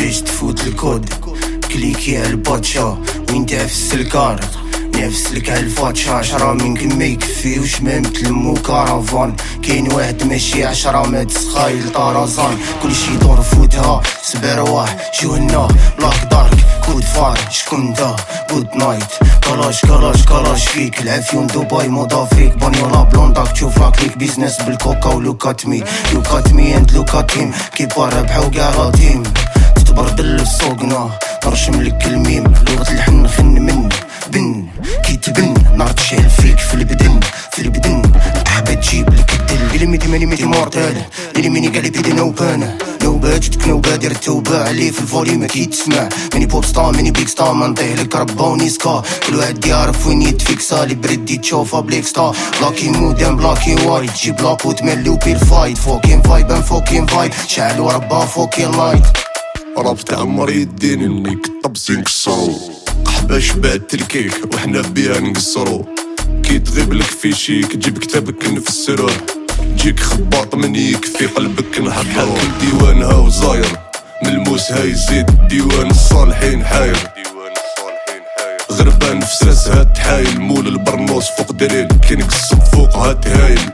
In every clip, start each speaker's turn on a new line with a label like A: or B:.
A: باش تفوت الكود كليكي على الباتشا وين تعفس الكارت نفسلك على الفاتشة 10 منكم ما يكفيوش ما متلمو كارافان كاين واحد ماشي 10 ما تسخايل طرزان كلشي يدور فوتها 7 رواح جوهنا بلاك دارك كود فار شكون دا جود نايت كلاش فيك العافيون دبي موضة فيك بانيولا بلونداك تشوفها كليك بيزنس بالكوكا ولوكات مي اند لوكات هيم كيبا ربحا وكاع لا تيم تتبردل لسوقنا نرشم لك الميم لغة الحن خن من بن كي تبن نار تشعل فيك في البدن حابة تجيب لك الدل إلي ميدي ماني مورتال إلي ميني قالي بيدي نوبانا نوبات جتك نوبة دير التوبة عليه في الفولي ما كي تسمع ماني بوب ستار ماني بيك ستار ما نطيح لك ربا ونيسكا كل واحد يعرف وين يتفيكسا لي بريدي تشوفها بليك ستار بلاكي مودان بلاكي وايت جيب لاكو تملي وبير فايت فوكين فايب ان فوكين فايب شعلو ربا فوكين لايت
B: راب تاع مريدين اللي كطبسي نكسرو قحبة شبعت الكيك وحنا بيها نقصرو كي تغيب لك في شيك جيب كتابك نفسروه جيك خباط من يكفي قلبك نحضرو ديوانها وزاير ملموسها يزيد ديوان الصالحين حاير غربان في ساسها تحايل مول البرنوس فوق دليل كي نقصب فوقها تهايل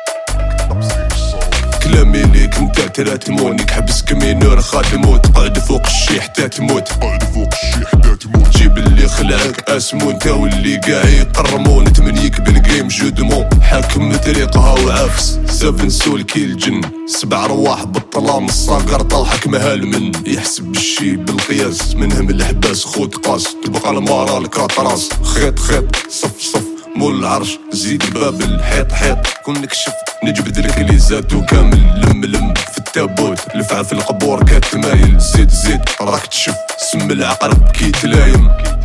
B: كلامي ليك نتا ترى تمونيك حبس كمينور خادمو تقعد فوق الشي حتى تموت جيب اللي خلعك اسمو نتا واللي قاع يقرمو نتمنيك بالجيم جودمو حاكم طريقها وعافس 7 سول كي الجن 7 رواح بالطلام الصاقر طلحك مهال من يحسب بالشي بالقياس منهم الحباس خود قاس تبقى المارا الكاطراس خيط صف مول العرش زيد الباب الحيط كون نكشف نجبد لك لي زاتو كامل لم في التابوت لفعة في القبور كاتمايل زيد راك تشف سم العقرب كي تلايم